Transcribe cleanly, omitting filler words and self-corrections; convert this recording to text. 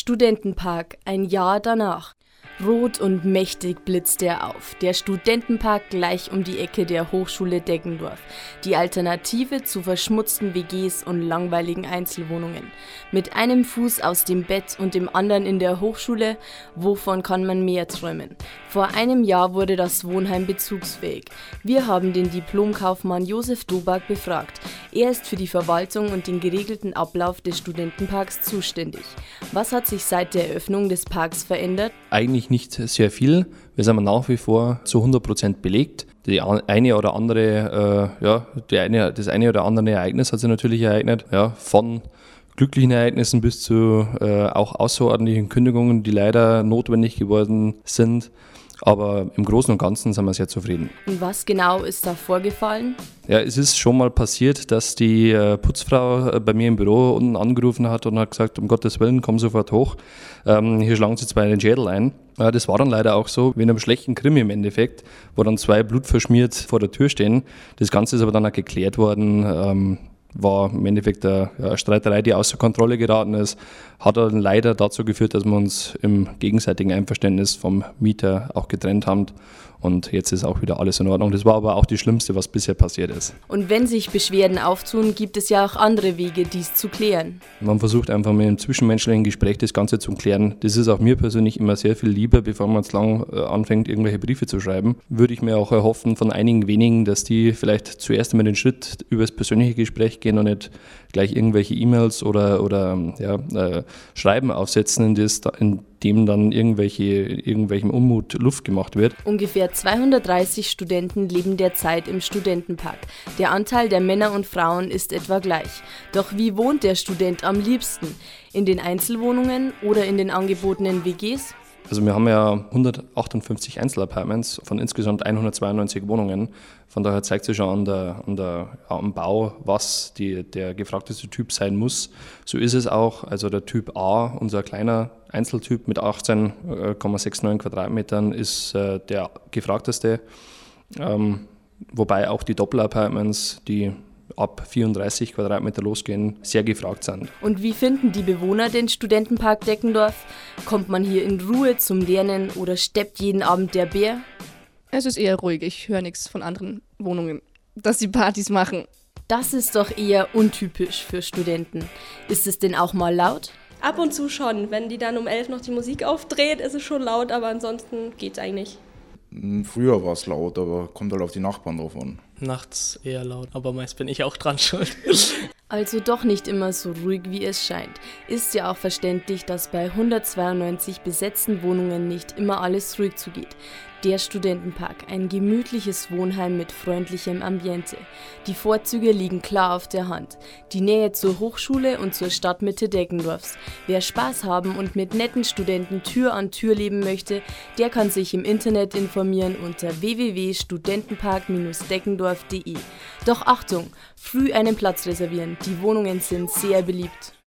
Studentenpark, ein Jahr danach. Rot und mächtig blitzt er auf. Der Studentenpark gleich um die Ecke der Hochschule Deggendorf. Die Alternative zu verschmutzten WGs und langweiligen Einzelwohnungen. Mit einem Fuß aus dem Bett und dem anderen in der Hochschule, wovon kann man mehr träumen? Vor einem Jahr wurde das Wohnheim bezugsfähig. Wir haben den Diplomkaufmann Josef Dobak befragt. Er ist für die Verwaltung und den geregelten Ablauf des Studentenparks zuständig. Was hat sich seit der Eröffnung des Parks verändert? Eigentlich nicht sehr viel. Wir sind nach wie vor zu 100% belegt. Das eine oder andere Ereignis hat sich natürlich ereignet. Ja, von glücklichen Ereignissen bis zu auch außerordentlichen Kündigungen, die leider notwendig geworden sind. Aber im Großen und Ganzen sind wir sehr zufrieden. Und was genau ist da vorgefallen? Ja, es ist schon mal passiert, dass die Putzfrau bei mir im Büro unten angerufen hat und hat gesagt, um Gottes Willen, komm sofort hoch. Hier schlagen sie zwei den Schädel ein. Ja, das war dann leider auch so, wie in einem schlechten Krimi im Endeffekt, wo dann zwei blutverschmiert vor der Tür stehen. Das Ganze ist aber dann auch geklärt worden. War im Endeffekt eine Streiterei, die außer Kontrolle geraten ist, hat dann leider dazu geführt, dass wir uns im gegenseitigen Einverständnis vom Mieter auch getrennt haben und jetzt ist auch wieder alles in Ordnung. Das war aber auch das Schlimmste, was bisher passiert ist. Und wenn sich Beschwerden auftun, gibt es ja auch andere Wege, dies zu klären. Man versucht einfach mit einem zwischenmenschlichen Gespräch das Ganze zu klären. Das ist auch mir persönlich immer sehr viel lieber, bevor man jetzt lang anfängt, irgendwelche Briefe zu schreiben. Würde ich mir auch erhoffen von einigen wenigen, dass die vielleicht zuerst einmal den Schritt über das persönliche Gespräch gehen und nicht gleich irgendwelche E-Mails oder Schreiben aufsetzen, in dem dann irgendwelchem Unmut Luft gemacht wird. Ungefähr 230 Studenten leben derzeit im Studentenpark. Der Anteil der Männer und Frauen ist etwa gleich. Doch wie wohnt der Student am liebsten? In den Einzelwohnungen oder in den angebotenen WGs? Also wir haben ja 158 Einzelapartments von insgesamt 192 Wohnungen. Von daher zeigt sich schon am Bau, was der gefragteste Typ sein muss. So ist es auch. Also der Typ A, unser kleiner Einzeltyp mit 18,69 Quadratmetern, ist der gefragteste. Wobei auch die Doppelapartments, die ab 34 Quadratmeter losgehen, sehr gefragt sind. Und wie finden die Bewohner den Studentenpark Deggendorf? Kommt man hier in Ruhe zum Lernen oder steppt jeden Abend der Bär? Es ist eher ruhig, ich höre nichts von anderen Wohnungen, dass sie Partys machen. Das ist doch eher untypisch für Studenten. Ist es denn auch mal laut? Ab und zu schon. Wenn die dann um 11 noch die Musik aufdreht, ist es schon laut, aber ansonsten geht's eigentlich. Früher war es laut, aber kommt halt auf die Nachbarn drauf an. Nachts eher laut, aber meist bin ich auch dran schuld. Also doch nicht immer so ruhig, wie es scheint. Ist ja auch verständlich, dass bei 192 besetzten Wohnungen nicht immer alles ruhig zugeht. Der Studentenpark, ein gemütliches Wohnheim mit freundlichem Ambiente. Die Vorzüge liegen klar auf der Hand. Die Nähe zur Hochschule und zur Stadtmitte Deggendorfs. Wer Spaß haben und mit netten Studenten Tür an Tür leben möchte, der kann sich im Internet informieren unter www.studentenpark-deggendorf.de. Doch Achtung, früh einen Platz reservieren, die Wohnungen sind sehr beliebt.